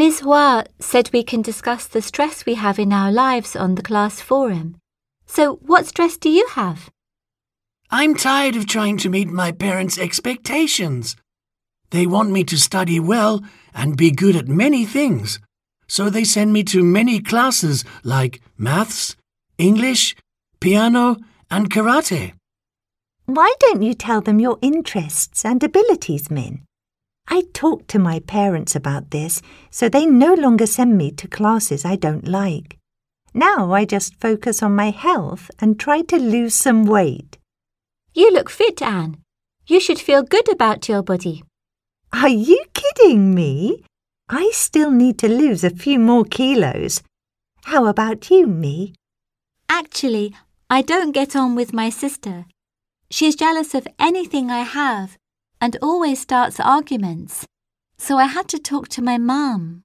Ms. Hua said we can discuss the stress we have in our lives on the class forum. So what stress do you have? I'm tired of trying to meet my parents' expectations. They want me to study well and be good at many things, so they send me to many classes like maths, English, piano, and karate. Why don't you tell them your interests and abilities, Min? I talked to my parents about this, so they no longer send me to classes I don't like. Now I just focus on my health and try to lose some weight. You look fit, Anne. You should feel good about your body. Are you kidding me? I still need to lose a few more kilos. How about you, Mi? Actually, I don't get on with my sister. She's jealous of anything I have and always starts arguments. So I had to talk to my mum.